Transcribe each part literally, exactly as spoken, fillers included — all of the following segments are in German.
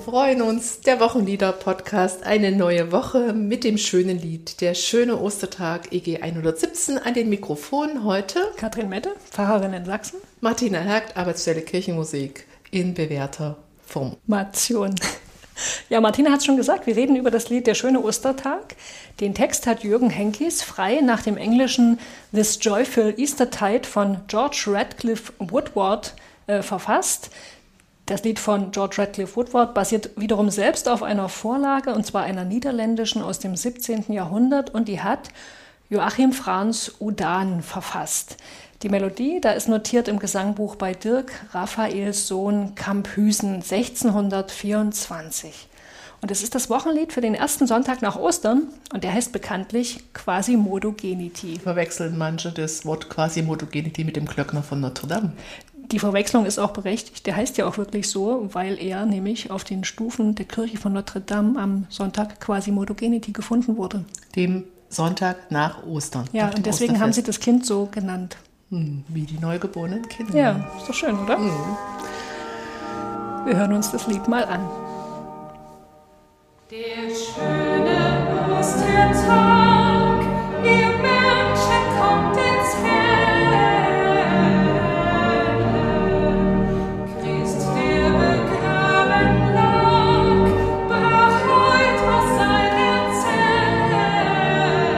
freuen uns. Der Wochenlieder-Podcast, eine neue Woche mit dem schönen Lied. Der schöne Ostertag, E G hundertsiebzehn, an den Mikrofonen heute Katrin Mette, Pfarrerin in Sachsen. Martina Hergt, Arbeitsstelle Kirchenmusik in bewährter Formation. Ja, Martina hat es schon gesagt, wir reden über das Lied Der schöne Ostertag. Den Text hat Jürgen Henkis frei nach dem englischen This Joyful Eastertide von George Radcliffe Woodward äh, verfasst. Das Lied von George Radcliffe Woodward basiert wiederum selbst auf einer Vorlage, und zwar einer niederländischen aus dem siebzehnten Jahrhundert, und die hat Joachim Frans Oudaan verfasst. Die Melodie, da ist notiert im Gesangbuch bei Dirk Raphaels Sohn Camphuysen sechzehnhundertvierundzwanzig. Und es ist das Wochenlied für den ersten Sonntag nach Ostern, und der heißt bekanntlich Quasimodo Geniti. Verwechseln manche das Wort Quasimodo Geniti mit dem Glöckner von Notre Dame. Die Verwechslung ist auch berechtigt. Der heißt ja auch wirklich so, weil er nämlich auf den Stufen der Kirche von Notre Dame am Sonntag Quasimodo Geniti gefunden wurde. Dem Sonntag nach Ostern. Ja, und deswegen haben sie das Kind so genannt. Hm, wie die neugeborenen Kinder. Ja, ist doch schön, oder? Hm. Wir hören uns das Lied mal an. Der schöne Ostertag, ihr Menschen kommt ins Helle. Christ, der begraben lag, brach heut aus seiner Zelle.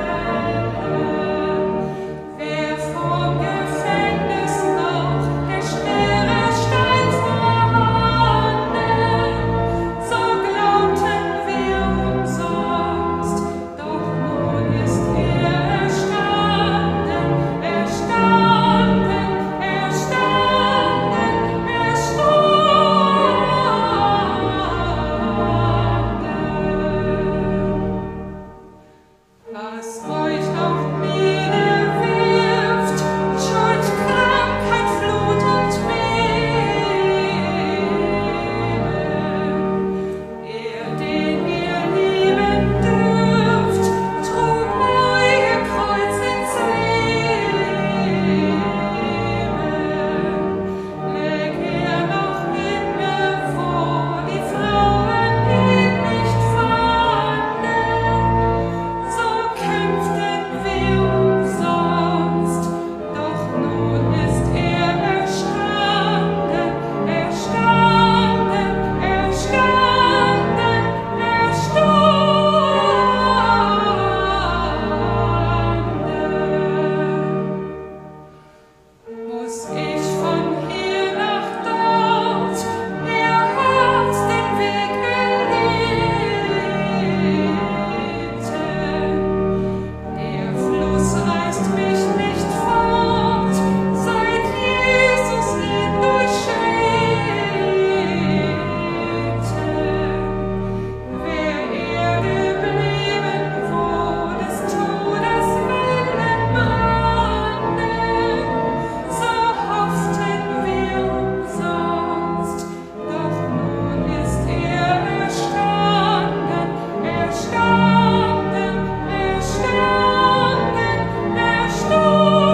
Wer vom Gefängnis noch der schwere Stein vorhanden, so glaubten wir umsonst, doch nun ist er erstanden, erstanden, erstanden, erstanden. Was euch auch niederwirft, Schuld, Krankheit, Flut und Beben, er, den ihr lieben dürft, trug euer Kreuz ins Leben. Läg er noch inne, wo die Frauen ihn nicht fanden, so kämpften wir umsonst, doch nun ist er erstanden, erstanden, erstanden, erstanden. Muss ich von hier nach dort, ihr Herz den Weg erlebten? Der Fluss reißt mich nicht fort, seit Jesus ihn durchschritten. Wär er geblieben, wo des Todes Wellen brannten, so hofften wir umsonst, doch nun ist er erstanden, erstanden, erstanden,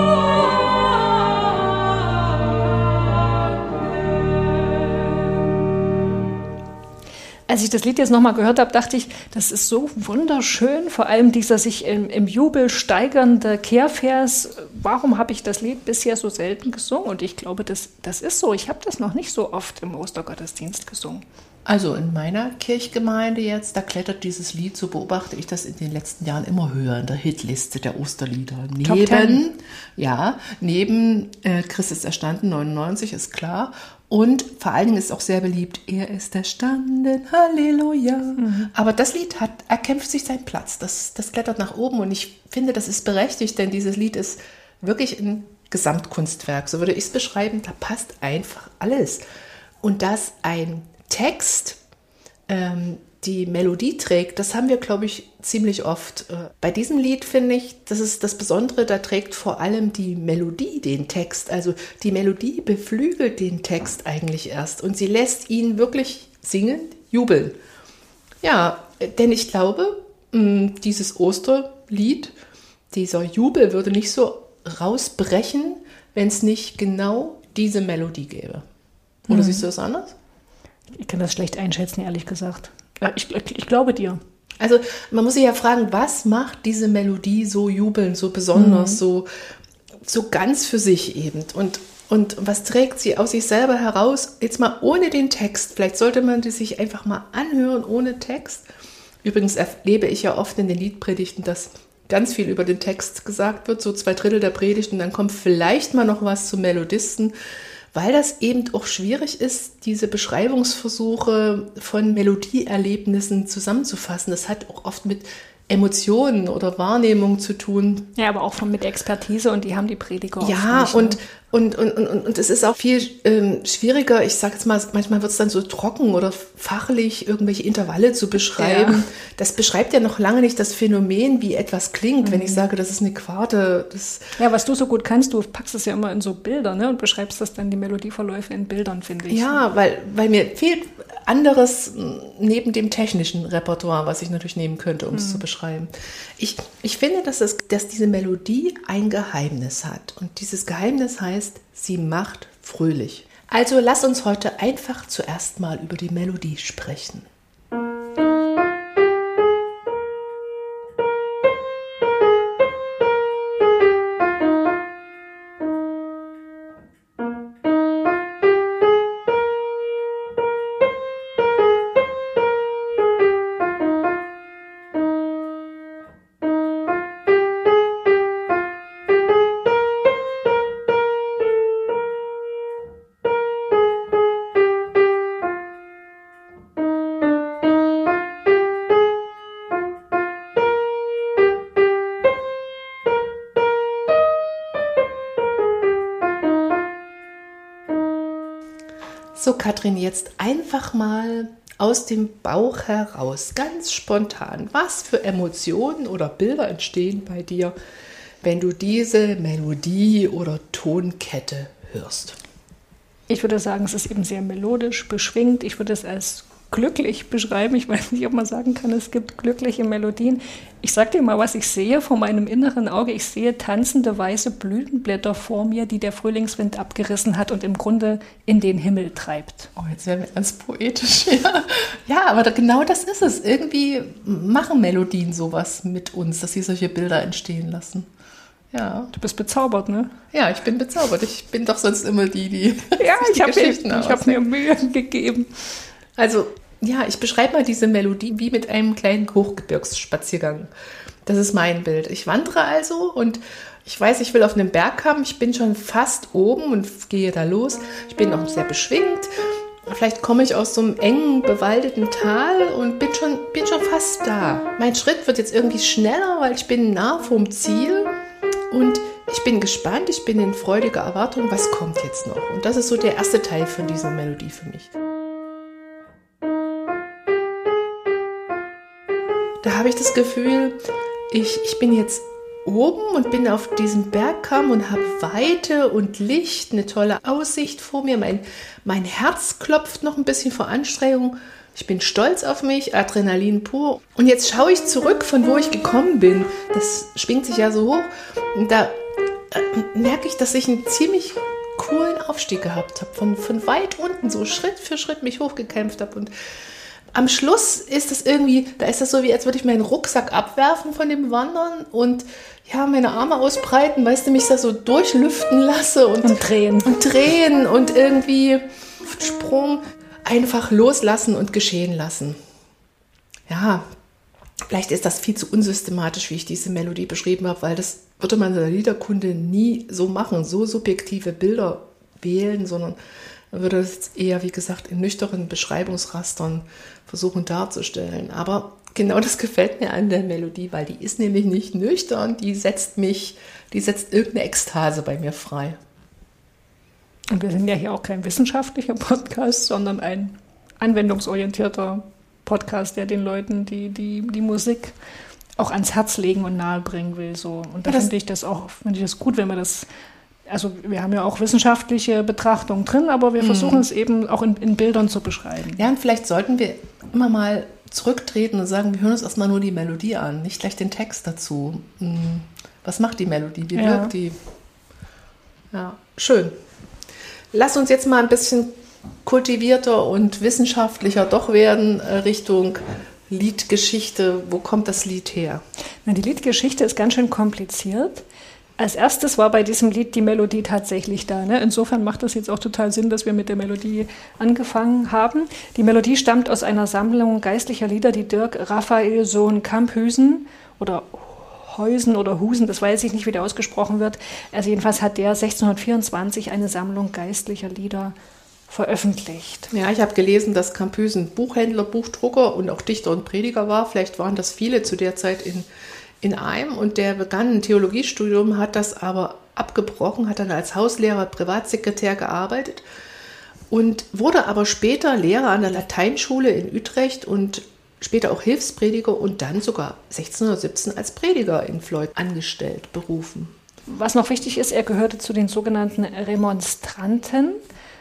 erstanden. Als ich das Lied jetzt nochmal gehört habe, dachte ich, das ist so wunderschön, vor allem dieser sich im, im Jubel steigernde Kehrvers. Warum habe ich das Lied bisher so selten gesungen? Und ich glaube, das, das ist so. Ich habe das noch nicht so oft im Ostergottesdienst gesungen. Also in meiner Kirchgemeinde jetzt, da klettert dieses Lied, so beobachte ich das in den letzten Jahren immer höher in der Hitliste der Osterlieder. Top Neben, Ten. ja, neben äh, Christ ist erstanden, neunundneunzig, ist klar. Und vor allen Dingen ist auch sehr beliebt, er ist erstanden, Halleluja. Mhm. Aber das Lied hat, erkämpft sich seinen Platz. Das, das klettert nach oben, und ich finde, das ist berechtigt, denn dieses Lied ist wirklich ein Gesamtkunstwerk. So würde ich es beschreiben, da passt einfach alles. Und dass ein Text ähm, die Melodie trägt, das haben wir, glaube ich, ziemlich oft. Bei diesem Lied finde ich, das ist das Besondere, da trägt vor allem die Melodie den Text. Also die Melodie beflügelt den Text eigentlich erst, und sie lässt ihn wirklich singend jubeln. Ja, denn ich glaube, dieses Osterlied, dieser Jubel würde nicht so rausbrechen, wenn es nicht genau diese Melodie gäbe. Oder mhm. siehst du das anders? Ich kann das schlecht einschätzen, ehrlich gesagt. Ich, ich, ich glaube dir. Also man muss sich ja fragen, was macht diese Melodie so jubelnd, so besonders, mhm. so, so ganz für sich eben? Und, und was trägt sie aus sich selber heraus? Jetzt mal ohne den Text. Vielleicht sollte man die sich einfach mal anhören ohne Text. Übrigens erlebe ich ja oft in den Liedpredigten, dass ganz viel über den Text gesagt wird, so zwei Drittel der Predigten. Dann kommt vielleicht mal noch was zum Melodisten, weil das eben auch schwierig ist, diese Beschreibungsversuche von Melodieerlebnissen zusammenzufassen. Das hat auch oft mit Emotionen oder Wahrnehmung zu tun. Ja, aber auch von mit Expertise und die haben die Prediger Ja, nicht, und, ne? und, und, und, und es ist auch viel ähm, schwieriger, ich sage jetzt mal, manchmal wird es dann so trocken oder fachlich, irgendwelche Intervalle zu beschreiben. Ja. Das beschreibt ja noch lange nicht das Phänomen, wie etwas klingt, mhm. wenn ich sage, das ist eine Quarte. Das ja, was du so gut kannst, du packst es ja immer in so Bilder, ne, und beschreibst das dann, die Melodieverläufe in Bildern, finde ich. Ja, weil, weil mir fehlt anderes neben dem technischen Repertoire, was ich natürlich nehmen könnte, um es mhm. zu beschreiben. Ich, ich finde, dass, es, dass diese Melodie ein Geheimnis hat. Und dieses Geheimnis heißt, sie macht fröhlich. Also lass uns heute einfach zuerst mal über die Melodie sprechen. So, Katrin, jetzt einfach mal aus dem Bauch heraus, ganz spontan. Was für Emotionen oder Bilder entstehen bei dir, wenn du diese Melodie oder Tonkette hörst? Ich würde sagen, es ist eben sehr melodisch, beschwingt. Ich würde es als glücklich beschreiben. Ich weiß nicht, ob man sagen kann, es gibt glückliche Melodien. Ich sage dir mal, was ich sehe vor meinem inneren Auge. Ich sehe tanzende weiße Blütenblätter vor mir, die der Frühlingswind abgerissen hat und im Grunde in den Himmel treibt. Oh, jetzt werden wir ganz poetisch. Ja, ja, aber genau das ist es. Irgendwie machen Melodien sowas mit uns, dass sie solche Bilder entstehen lassen. Ja. Du bist bezaubert, ne? Ja, ich bin bezaubert. Ich bin doch sonst immer die, die ja, ich habe hab mir Mühe gegeben. Also, ja, ich beschreibe mal diese Melodie wie mit einem kleinen Hochgebirgsspaziergang. Das ist mein Bild. Ich wandere also und ich weiß, ich will auf einen Berg haben. Ich bin schon fast oben und gehe da los. Ich bin noch sehr beschwingt. Vielleicht komme ich aus so einem engen, bewaldeten Tal und bin schon, bin schon fast da. Mein Schritt wird jetzt irgendwie schneller, weil ich bin nah vom Ziel. Und ich bin gespannt, ich bin in freudiger Erwartung, was kommt jetzt noch? Und das ist so der erste Teil von dieser Melodie für mich. Da habe ich das Gefühl, ich, ich bin jetzt oben und bin auf diesem Bergkamm und habe Weite und Licht, eine tolle Aussicht vor mir. Mein, mein Herz klopft noch ein bisschen vor Anstrengung. Ich bin stolz auf mich, Adrenalin pur. Und jetzt schaue ich zurück, von wo ich gekommen bin. Das schwingt sich ja so hoch. Und da äh, merke ich, dass ich einen ziemlich coolen Aufstieg gehabt habe. Von, von weit unten, so Schritt für Schritt mich hochgekämpft habe. Und am Schluss ist es irgendwie, da ist das so, wie als würde ich meinen Rucksack abwerfen von dem Wandern und ja, meine Arme ausbreiten, weißt du, mich da so durchlüften lasse und, und drehen. Und drehen und irgendwie Sprung einfach loslassen und geschehen lassen. Ja, vielleicht ist das viel zu unsystematisch, wie ich diese Melodie beschrieben habe, weil das würde man in der Liederkunde nie so machen, so subjektive Bilder wählen, sondern man würde es eher, wie gesagt, in nüchternen Beschreibungsrastern versuchen darzustellen. Aber genau das gefällt mir an der Melodie, weil die ist nämlich nicht nüchtern, die setzt mich, die setzt irgendeine Ekstase bei mir frei. Und wir sind ja hier auch kein wissenschaftlicher Podcast, sondern ein anwendungsorientierter Podcast, der den Leuten die, die, die Musik auch ans Herz legen und nahebringen will. So. Und da ja, finde ich das auch, finde ich das gut, wenn wir das. Also wir haben ja auch wissenschaftliche Betrachtungen drin, aber wir versuchen mhm. es eben auch in, in Bildern zu beschreiben. Ja, und vielleicht sollten wir immer mal zurücktreten und sagen, wir hören uns erstmal nur die Melodie an, nicht gleich den Text dazu. Was macht die Melodie? Wie wirkt ja. die? Ja, schön. Lass uns jetzt mal ein bisschen kultivierter und wissenschaftlicher doch werden äh, Richtung Liedgeschichte. Wo kommt das Lied her? Na, die Liedgeschichte ist ganz schön kompliziert. Als erstes war bei diesem Lied die Melodie tatsächlich da. Ne? Insofern macht das jetzt auch total Sinn, dass wir mit der Melodie angefangen haben. Die Melodie stammt aus einer Sammlung geistlicher Lieder, die Dirk Raphael Sohn Camphuysen oder Heusen oder Husen, das weiß ich nicht, wie der ausgesprochen wird. Also jedenfalls hat der sechzehnhundertvierundzwanzig eine Sammlung geistlicher Lieder veröffentlicht. Ja, ich habe gelesen, dass Camphuysen Buchhändler, Buchdrucker und auch Dichter und Prediger war. Vielleicht waren das viele zu der Zeit in, in einem. Und der begann ein Theologiestudium, hat das aber abgebrochen, hat dann als Hauslehrer, Privatsekretär gearbeitet und wurde aber später Lehrer an der Lateinschule in Utrecht und später auch Hilfsprediger und dann sogar sechzehnhundertsiebzehn als Prediger in Vleught angestellt, berufen. Was noch wichtig ist, er gehörte zu den sogenannten Remonstranten.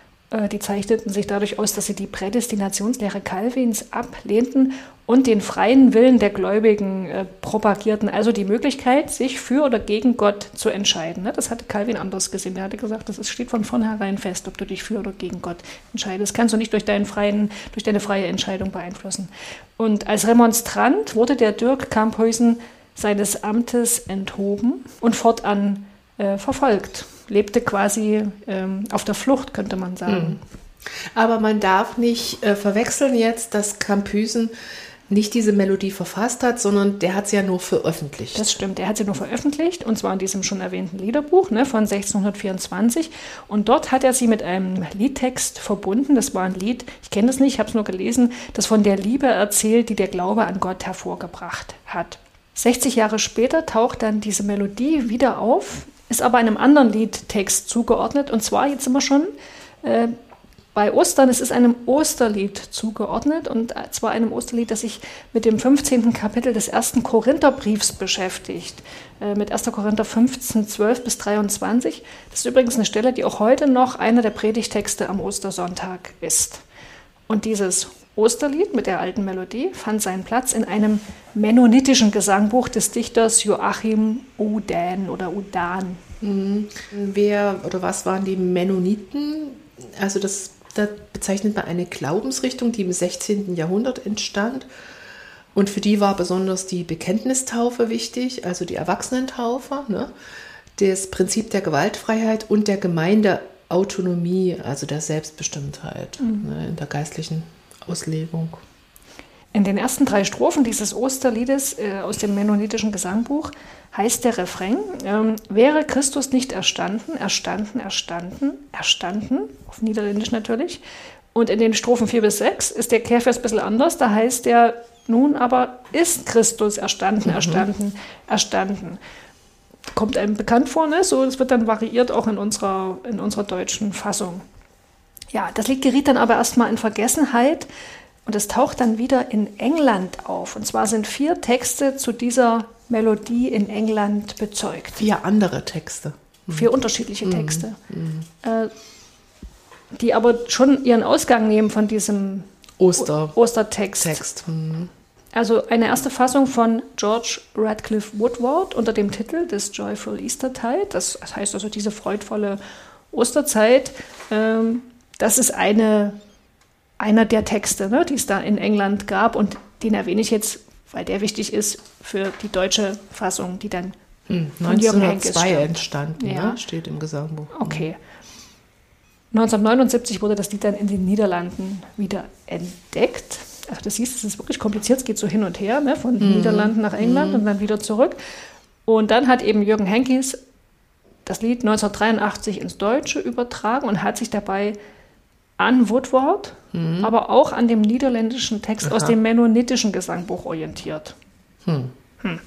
Die zeichneten sich dadurch aus, dass sie die Prädestinationslehre Calvins ablehnten und den freien Willen der Gläubigen äh, propagierten. Also die Möglichkeit, sich für oder gegen Gott zu entscheiden. Ne? Das hatte Calvin anders gesehen. Er hatte gesagt, das ist, steht von vornherein fest, ob du dich für oder gegen Gott entscheidest. Das kannst du nicht durch, deinen freien, durch deine freie Entscheidung beeinflussen. Und als Remonstrant wurde der Dirk Camphuysen seines Amtes enthoben und fortan äh, verfolgt. Lebte quasi ähm, auf der Flucht, könnte man sagen. Aber man darf nicht äh, verwechseln jetzt, dass Camphuysen nicht diese Melodie verfasst hat, sondern der hat sie ja nur veröffentlicht. Das stimmt, er hat sie nur veröffentlicht, und zwar in diesem schon erwähnten Liederbuch ne, von sechzehnhundertvierundzwanzig. Und dort hat er sie mit einem Liedtext verbunden. Das war ein Lied, ich kenne das nicht, ich habe es nur gelesen, das von der Liebe erzählt, die der Glaube an Gott hervorgebracht hat. sechzig Jahre später taucht dann diese Melodie wieder auf, ist aber einem anderen Liedtext zugeordnet. Und zwar, jetzt sind wir schon äh, bei Ostern, es ist einem Osterlied zugeordnet. Und zwar einem Osterlied, das sich mit dem fünfzehnten Kapitel des ersten Korintherbriefs beschäftigt. Äh, mit erster Korinther fünfzehn, zwölf bis dreiundzwanzig. Das ist übrigens eine Stelle, die auch heute noch einer der Predigtexte am Ostersonntag ist. Und dieses Osterlied mit der alten Melodie fand seinen Platz in einem mennonitischen Gesangbuch des Dichters Joachim Udan oder Udan. Mhm. Wer oder was waren die Mennoniten? Also das, das bezeichnet man eine Glaubensrichtung, die im sechzehnten Jahrhundert entstand. Und für die war besonders die Bekenntnistaufe wichtig, also die Erwachsenentaufe, ne? Das Prinzip der Gewaltfreiheit und der Gemeindeautonomie, also der Selbstbestimmtheit mhm. ne, in der geistlichen Auslegung. In den ersten drei Strophen dieses Osterliedes äh, aus dem mennonitischen Gesangbuch heißt der Refrain, ähm, wäre Christus nicht erstanden, erstanden, erstanden, erstanden, auf Niederländisch natürlich. Und in den Strophen vier bis sechs ist der Kehrvers ein bisschen anders, da heißt der, nun aber ist Christus erstanden, erstanden, mhm. erstanden. Kommt einem bekannt vor, ne? So, das wird dann variiert auch in unserer, in unserer deutschen Fassung. Ja, das Lied geriet dann aber erstmal in Vergessenheit und es taucht dann wieder in England auf. Und zwar sind vier Texte zu dieser Melodie in England bezeugt. Vier andere Texte. Mhm. Vier unterschiedliche mhm. Texte, mhm. Äh, die aber schon ihren Ausgang nehmen von diesem Oster. Ostertext. Text. Mhm. Also eine erste Fassung von George Radcliffe Woodward unter dem Titel des Joyful Eastertide. Das heißt also diese freudvolle Osterzeit. Ähm, Das ist eine, einer der Texte, ne, die es da in England gab. Und den erwähne ich jetzt, weil der wichtig ist für die deutsche Fassung, die dann hm, von Jürgen Henkes entstanden, ja. ne, steht im Gesangbuch. Okay. neunzehnhundertneunundsiebzig wurde das Lied dann in den Niederlanden wieder entdeckt. Also das hieß, es ist wirklich kompliziert, es geht so hin und her, ne, von den mhm. Niederlanden nach England mhm. und dann wieder zurück. Und dann hat eben Jürgen Henkes das Lied neunzehnhundertdreiundachtzig ins Deutsche übertragen und hat sich dabei an Woodward, mhm. aber auch an dem niederländischen Text Aha. aus dem mennonitischen Gesangbuch orientiert. Hm. Hm.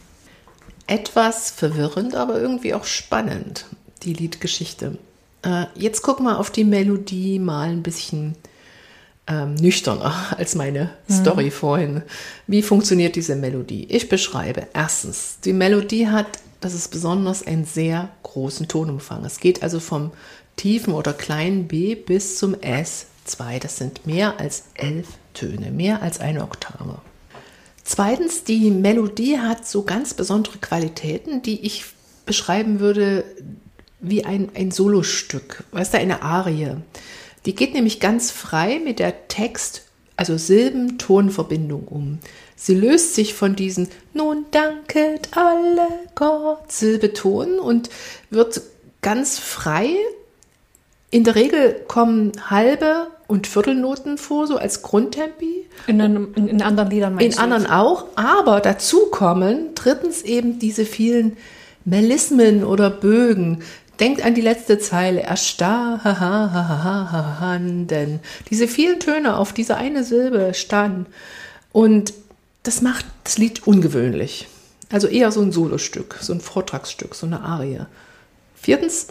Etwas verwirrend, aber irgendwie auch spannend, die Liedgeschichte. Äh, jetzt gucken wir auf die Melodie mal ein bisschen ähm, nüchterner als meine mhm. Story vorhin. Wie funktioniert diese Melodie? Ich beschreibe. Erstens, die Melodie hat, das ist besonders, einen sehr großen Tonumfang. Es geht also vom tiefen oder kleinen B bis zum S zwei. Das sind mehr als elf Töne, mehr als eine Oktave. Zweitens, die Melodie hat so ganz besondere Qualitäten, die ich beschreiben würde wie ein, ein Solostück, weißt du, eine Arie. Die geht nämlich ganz frei mit der Text, also Silben-Ton-Verbindung um. Sie löst sich von diesen nun danket alle Gott Silbeton und wird ganz frei. In der Regel kommen halbe und Viertelnoten vor, so als Grundtempi. In, in, in anderen Liedern meinst In du anderen jetzt? auch, aber dazu kommen drittens eben diese vielen Melismen oder Bögen. Denkt an die letzte Zeile, erstanden, diese vielen Töne auf diese eine Silbe stand. Und das macht das Lied ungewöhnlich. Also eher so ein Solostück, so ein Vortragsstück, so eine Arie. Viertens,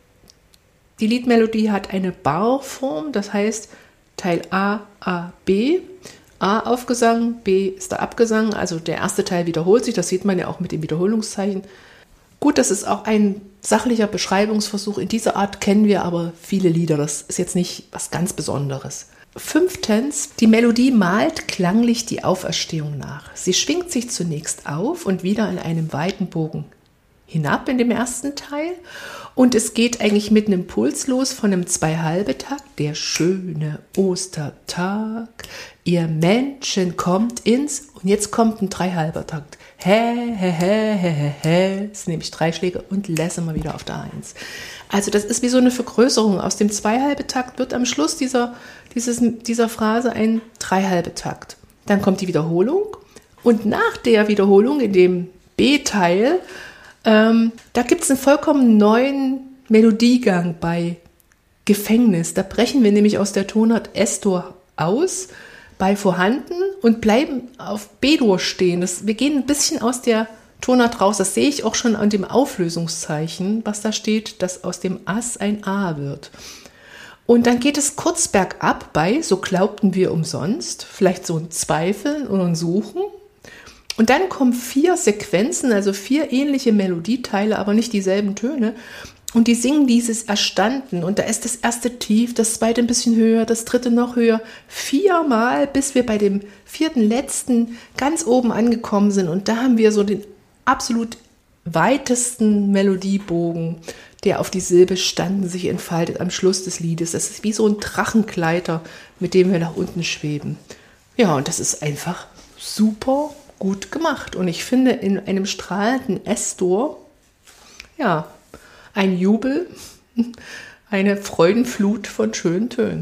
die Liedmelodie hat eine Barform, das heißt Teil A, A, B. A Aufgesang, B ist der Abgesang, also der erste Teil wiederholt sich, das sieht man ja auch mit dem Wiederholungszeichen. Gut, das ist auch ein sachlicher Beschreibungsversuch. In dieser Art kennen wir aber viele Lieder. Das ist jetzt nicht was ganz Besonderes. Fünftens, die Melodie malt klanglich die Auferstehung nach. Sie schwingt sich zunächst auf und wieder in einem weiten Bogen hinab in dem ersten Teil. Und es geht eigentlich mit einem Impuls los von einem Zwei-Halbe-Takt. Der schöne Ostertag, ihr Menschen kommt ins... Und jetzt kommt ein Drei-Halber-Takt. Hä, hä, hä, hä, hä, hä. Das sind nämlich drei Schläge und lassen wir wieder auf der Eins. Also das ist wie so eine Vergrößerung. Aus dem Zwei-Halbe-Takt wird am Schluss dieser, dieses, dieser Phrase ein Drei-Halbe-Takt. Dann kommt die Wiederholung und nach der Wiederholung in dem B-Teil, ähm, da gibt es einen vollkommen neuen Melodiegang bei Gefängnis. Da brechen wir nämlich aus der Tonart S-Dur aus bei vorhanden und bleiben auf B-Dur stehen. Das, wir gehen ein bisschen aus der Tonart raus. Das sehe ich auch schon an dem Auflösungszeichen, was da steht, dass aus dem Ass ein A wird. Und dann geht es kurz bergab bei, so glaubten wir umsonst, vielleicht so ein Zweifeln oder ein Suchen. Und dann kommen vier Sequenzen, also vier ähnliche Melodieteile, aber nicht dieselben Töne. Und die singen dieses Erstanden. Und da ist das erste tief, das zweite ein bisschen höher, das dritte noch höher. Viermal, bis wir bei dem vierten, letzten ganz oben angekommen sind. Und da haben wir so den absolut weitesten Melodiebogen, der auf die Silbe standen sich entfaltet am Schluss des Liedes. Das ist wie so ein Drachengleiter, mit dem wir nach unten schweben. Ja, und das ist einfach super gut gemacht. Und ich finde, in einem strahlenden S-Dur, ja, ein Jubel, eine Freudenflut von schönen Tönen.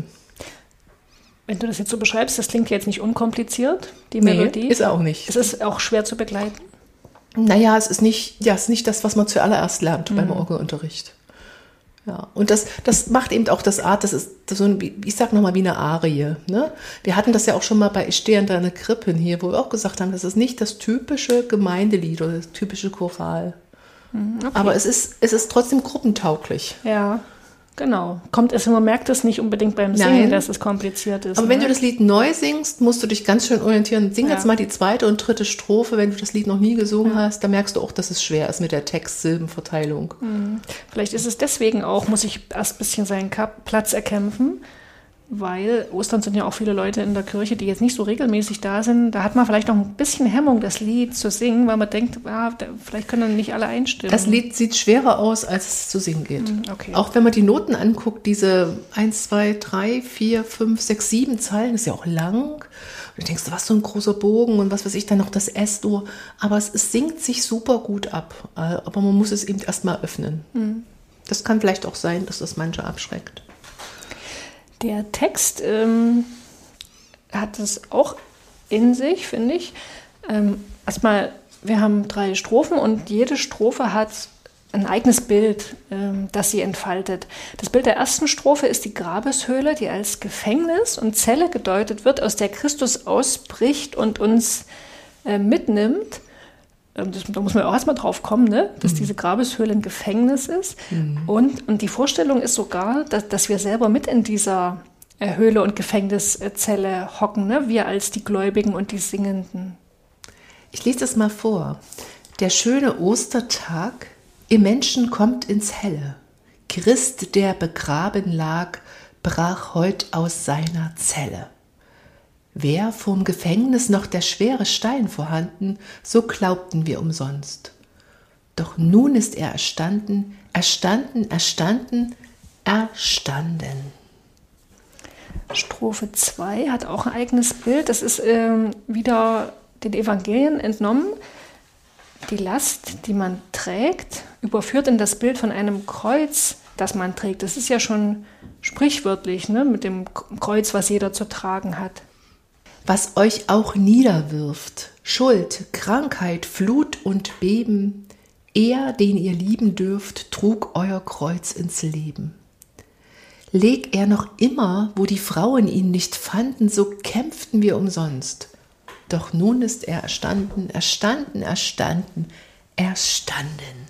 Wenn du das jetzt so beschreibst, das klingt jetzt nicht unkompliziert, die Nee, Melodie. ist auch nicht. Es ist auch schwer zu begleiten. Naja, es ist nicht, ja, es ist nicht das, was man zuallererst lernt Mhm. beim Orgelunterricht. Ja, und das, das macht eben auch das Art, das ist das so ein, ich sag nochmal, wie eine Arie. Ne? Wir hatten das ja auch schon mal bei Ich stehe an deiner Krippen hier, wo wir auch gesagt haben, das ist nicht das typische Gemeindelied oder das typische Choral. Okay. Aber es ist, es ist trotzdem gruppentauglich. Ja, genau. Kommt es, man merkt es nicht unbedingt beim Singen, Nein. dass es kompliziert ist. Aber wenn ne? du das Lied neu singst, musst du dich ganz schön orientieren. Sing Ja. jetzt mal die zweite und dritte Strophe, wenn du das Lied noch nie gesungen hast, da merkst du auch, dass es schwer ist mit der Text-Silbenverteilung. Vielleicht ist es deswegen auch, muss ich erst ein bisschen seinen Kap- Platz erkämpfen, weil Ostern sind ja auch viele Leute in der Kirche, die jetzt nicht so regelmäßig da sind. Da hat man vielleicht noch ein bisschen Hemmung, das Lied zu singen, weil man denkt, ah, da, vielleicht können dann nicht alle einstimmen. Das Lied sieht schwerer aus, als es zu singen geht. okay. Auch wenn man die Noten anguckt, diese eins, zwei, drei, vier, fünf, sechs, sieben Zeilen, ist ja auch lang. Und du denkst, was so ein großer Bogen und was weiß ich, dann noch das S-Dur. Aber es, es singt sich super gut ab. Aber man muss es eben erstmal öffnen. Das kann vielleicht auch sein, dass das manche abschreckt. Der Text ähm, hat es auch in sich, finde ich. Ähm, erstmal, wir haben drei Strophen und jede Strophe hat ein eigenes Bild, ähm, das sie entfaltet. Das Bild der ersten Strophe ist die Grabeshöhle, die als Gefängnis und Zelle gedeutet wird, aus der Christus ausbricht und uns äh, mitnimmt. Ähm, das, da muss man auch erstmal drauf kommen, ne? Dass mhm. diese Grabeshöhle ein Gefängnis ist. Mhm. Und, und die Vorstellung ist sogar, dass, dass wir selber mit in dieser äh, Höhle und Gefängniszelle hocken, ne? Wir als die Gläubigen und die Singenden. Ich lese das mal vor. Der schöne Ostertag, ihr Menschen kommt ins Helle. Christ, der begraben lag, brach heut aus seiner Zelle. Wär vorm Gefängnis noch der schwere Stein vorhanden, so glaubten wir umsonst. Doch nun ist er erstanden, erstanden, erstanden, erstanden. Strophe zwei hat auch ein eigenes Bild. Das ist ähm, wieder den Evangelien entnommen. Die Last, die man trägt, überführt in das Bild von einem Kreuz, das man trägt. Das ist ja schon sprichwörtlich, ne? Mit dem Kreuz, was jeder zu tragen hat. Was euch auch niederwirft, Schuld, Krankheit, Flut und Beben, er, den ihr lieben dürft, trug euer Kreuz ins Leben. Leg er noch immer, wo die Frauen ihn nicht fanden, so kämpften wir umsonst. Doch nun ist er erstanden, erstanden, erstanden, erstanden.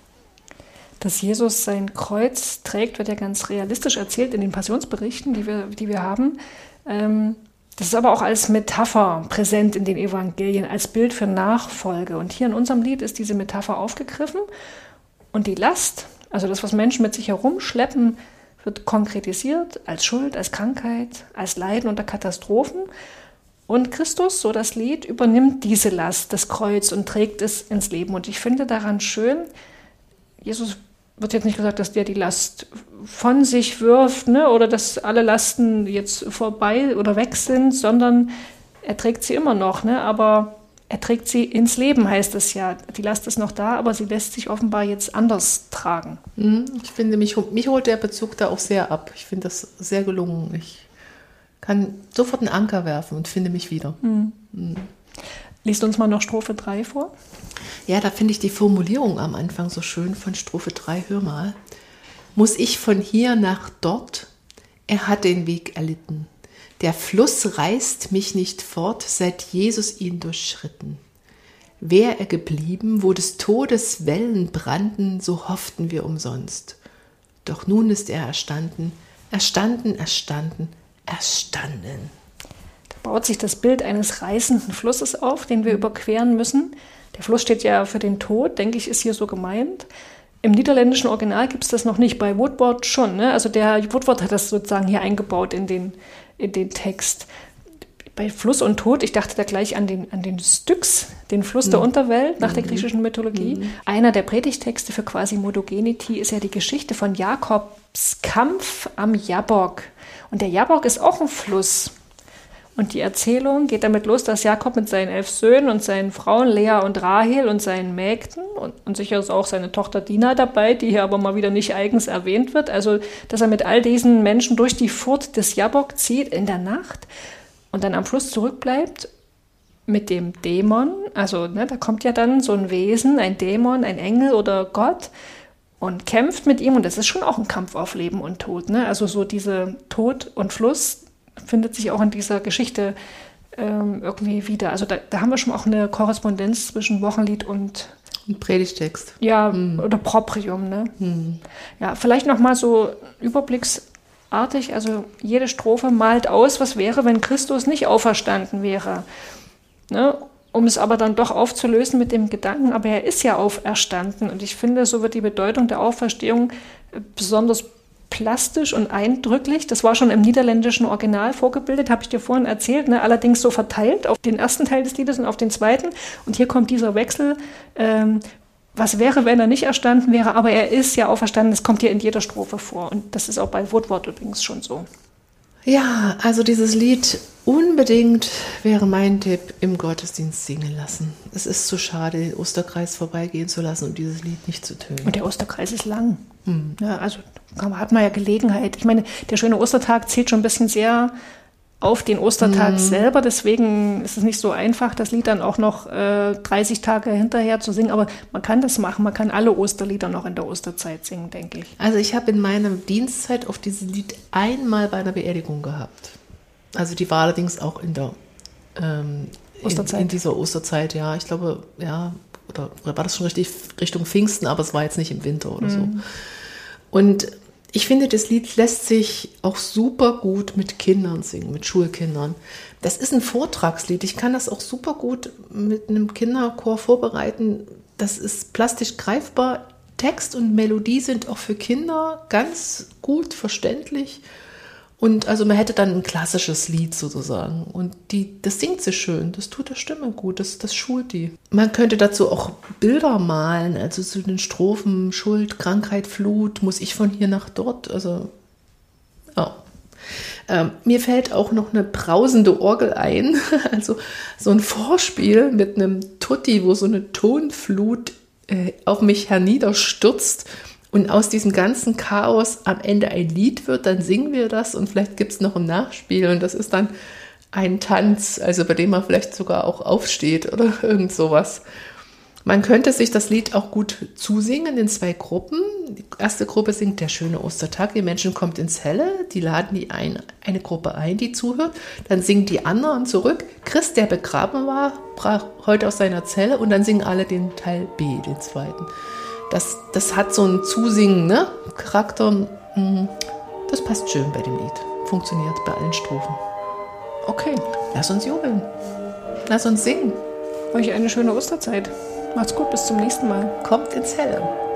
Dass Jesus sein Kreuz trägt, wird ja ganz realistisch erzählt in den Passionsberichten, die wir, die wir haben. Ähm, das ist aber auch als Metapher präsent in den Evangelien, als Bild für Nachfolge. Und hier in unserem Lied ist diese Metapher aufgegriffen. Und die Last, also das, was Menschen mit sich herumschleppen, wird konkretisiert als Schuld, als Krankheit, als Leiden unter Katastrophen. Und Christus, so das Lied, übernimmt diese Last, das Kreuz, und trägt es ins Leben. Und ich finde daran schön, Jesus wird jetzt nicht gesagt, dass der die Last von sich wirft, ne, oder dass alle Lasten jetzt vorbei oder weg sind, sondern er trägt sie immer noch, ne, aber er trägt sie ins Leben, heißt es ja. Die Last ist noch da, aber sie lässt sich offenbar jetzt anders tragen. Ich finde, mich, mich holt der Bezug da auch sehr ab. Ich finde das sehr gelungen. Ich kann sofort einen Anker werfen und finde mich wieder. Mhm. Mhm. Liest uns mal noch Strophe drei vor. Ja, da finde ich die Formulierung am Anfang so schön von Strophe drei. Hör mal. Muss ich von hier nach dort? Er hat den Weg erlitten. Der Fluss reißt mich nicht fort, seit Jesus ihn durchschritten. Wär er geblieben, wo des Todes Wellen brannten, so hofften wir umsonst. Doch nun ist er erstanden, erstanden, erstanden, erstanden. Da baut sich das Bild eines reißenden Flusses auf, den wir überqueren müssen. Der Fluss steht ja für den Tod, denke ich, ist hier so gemeint. Im niederländischen Original gibt es das noch nicht, bei Woodward schon. Ne? Also der Woodward hat das sozusagen hier eingebaut in den, in den Text. Bei Fluss und Tod, ich dachte da gleich an den, an den Styx, den Fluss mhm. der Unterwelt nach der griechischen Mythologie. Mhm. Einer der Predigtexte für Quasimodogenity ist ja die Geschichte von Jakobs Kampf am Jabbok. Und der Jabbok ist auch ein Fluss. Und die Erzählung geht damit los, dass Jakob mit seinen elf Söhnen und seinen Frauen Lea und Rahel und seinen Mägden und, und sicher ist auch seine Tochter Dina dabei, die hier aber mal wieder nicht eigens erwähnt wird, also dass er mit all diesen Menschen durch die Furt des Jabbok zieht in der Nacht und dann am Fluss zurückbleibt mit dem Dämon, also ne, da kommt ja dann so ein Wesen, ein Dämon, ein Engel oder Gott und kämpft mit ihm und das ist schon auch ein Kampf auf Leben und Tod, ne? Also so diese Tod und Fluss findet sich auch in dieser Geschichte ähm, irgendwie wieder. Also da, da haben wir schon auch eine Korrespondenz zwischen Wochenlied und ein Predigtext. Ja, hm. oder Proprium. Ne? Hm. Ja, vielleicht nochmal so überblicksartig, also jede Strophe malt aus, was wäre, wenn Christus nicht auferstanden wäre. Ne? Um es aber dann doch aufzulösen mit dem Gedanken, aber er ist ja auferstanden. Und ich finde, so wird die Bedeutung der Auferstehung besonders plastisch und eindrücklich. Das war schon im niederländischen Original vorgebildet, habe ich dir vorhin erzählt, ne? Allerdings so verteilt auf den ersten Teil des Liedes und auf den zweiten. Und hier kommt dieser Wechsel, ähm, was wäre, wenn er nicht erstanden wäre, aber er ist ja auferstanden, das kommt hier in jeder Strophe vor. Und das ist auch bei Woodward übrigens schon so. Ja, also dieses Lied unbedingt wäre mein Tipp, im Gottesdienst singen lassen. Es ist zu schade, den Osterkreis vorbeigehen zu lassen und dieses Lied nicht zu tönen. Und der Osterkreis ist lang. Hm. Ja, also hat man ja Gelegenheit. Ich meine, der schöne Ostertag zählt schon ein bisschen sehr auf den Ostertag hm. selber. Deswegen ist es nicht so einfach, das Lied dann auch noch äh, dreißig Tage hinterher zu singen. Aber man kann das machen. Man kann alle Osterlieder noch in der Osterzeit singen, denke ich. Also ich habe in meiner Dienstzeit auf dieses Lied einmal bei einer Beerdigung gehabt. Also die war allerdings auch in der ähm, Osterzeit. In, in dieser Osterzeit, ja. Ich glaube, ja, oder war das schon richtig Richtung Pfingsten, aber es war jetzt nicht im Winter oder mhm. so. Und ich finde, das Lied lässt sich auch super gut mit Kindern singen, mit Schulkindern. Das ist ein Vortragslied. Ich kann das auch super gut mit einem Kinderchor vorbereiten. Das ist plastisch greifbar. Text und Melodie sind auch für Kinder ganz gut verständlich. Und also man hätte dann ein klassisches Lied sozusagen. Und die, das singt sie schön, das tut der Stimme gut, das, das schult die. Man könnte dazu auch Bilder malen, also zu den Strophen Schuld, Krankheit, Flut, muss ich von hier nach dort. Also ja, Ähm, mir fällt auch noch eine brausende Orgel ein, also so ein Vorspiel mit einem Tutti, wo so eine Tonflut äh, auf mich herniederstürzt und aus diesem ganzen Chaos am Ende ein Lied wird, dann singen wir das und vielleicht gibt es noch ein Nachspiel und das ist dann ein Tanz, also bei dem man vielleicht sogar auch aufsteht oder irgend sowas. Man könnte sich das Lied auch gut zusingen in zwei Gruppen. Die erste Gruppe singt Der schöne Ostertag, die Menschen kommt ins Helle, die laden die ein, eine Gruppe ein, die zuhört. Dann singen die anderen zurück, Christ, der begraben war, brach heute aus seiner Zelle und dann singen alle den Teil B, den zweiten. Das, das hat so einen Zusingen, ne? Charakter, das passt schön bei dem Lied, funktioniert bei allen Strophen. Okay, lass uns jubeln, lass uns singen. Euch eine schöne Osterzeit. Macht's gut, bis zum nächsten Mal. Kommt ins Helle.